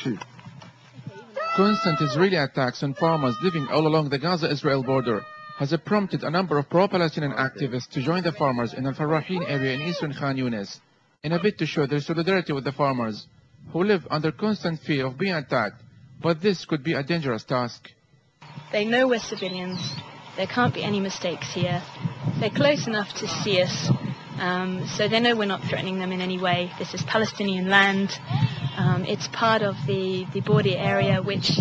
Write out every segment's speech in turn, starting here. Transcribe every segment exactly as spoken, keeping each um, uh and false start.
sheep. Constant Israeli attacks on farmers living all along the Gaza-Israel border has prompted a number of pro-Palestinian activists to join the farmers in Al-Farrahin area in eastern Khan Yunis in a bid to show their solidarity with the farmers who live under constant fear of being attacked, but this could be a dangerous task. They know we're civilians. There can't be any mistakes here. They're close enough to see us, um, so they know we're not threatening them in any way. This is Palestinian land. Um, it's part of the, the border area which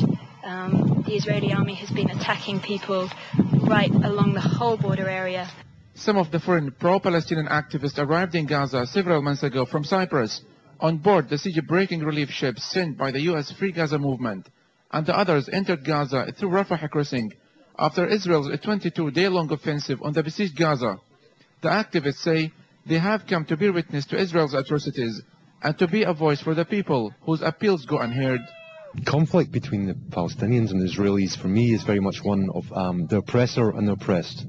um, the Israeli army has been attacking people right along the whole border area. Some of the foreign pro-Palestinian activists arrived in Gaza several months ago from Cyprus on board the siege-breaking relief ships sent by the U S Free Gaza movement, and the others entered Gaza through Rafah crossing after Israel's twenty-two day long offensive on the besieged Gaza. The activists say they have come to bear witness to Israel's atrocities and to be a voice for the people whose appeals go unheard. Conflict between the Palestinians and the Israelis, for me, is very much one of um, the oppressor and the oppressed.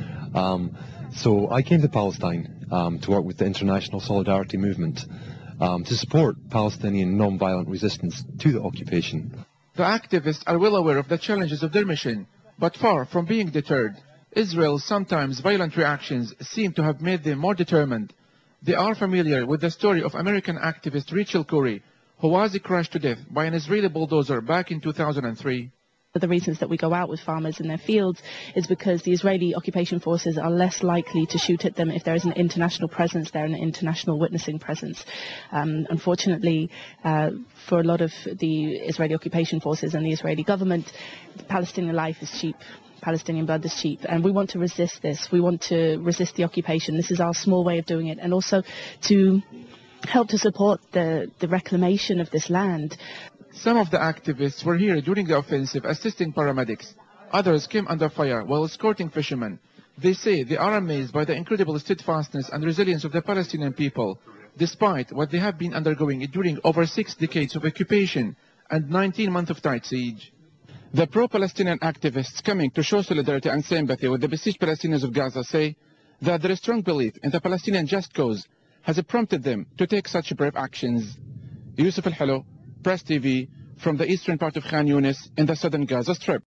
Um, so I came to Palestine um, to work with the International Solidarity Movement um, to support Palestinian non-violent resistance to the occupation. The activists are well aware of the challenges of their mission, but far from being deterred. Israel's sometimes violent reactions seem to have made them more determined. They are familiar with the story of American activist Rachel Corrie, who was crushed to death by an Israeli bulldozer back in two thousand three. The reasons that we go out with farmers in their fields is because the Israeli occupation forces are less likely to shoot at them if there is an international presence there, an international witnessing presence. Um, unfortunately, uh, for a lot of the Israeli occupation forces and the Israeli government, Palestinian life is cheap. Palestinian blood is cheap, and we want to resist this. We want to resist the occupation. This is our small way of doing it, and also to help to support the, the reclamation of this land. Some of the activists were here during the offensive assisting paramedics. Others came under fire while escorting fishermen. They say they are amazed by the incredible steadfastness and resilience of the Palestinian people, despite what they have been undergoing during over six decades of occupation and nineteen months of tight siege. The pro-Palestinian activists coming to show solidarity and sympathy with the besieged Palestinians of Gaza say that their strong belief in the Palestinian just cause has prompted them to take such brave actions. Yusuf Al-Halo, Press T V, from the eastern part of Khan Yunis in the southern Gaza Strip.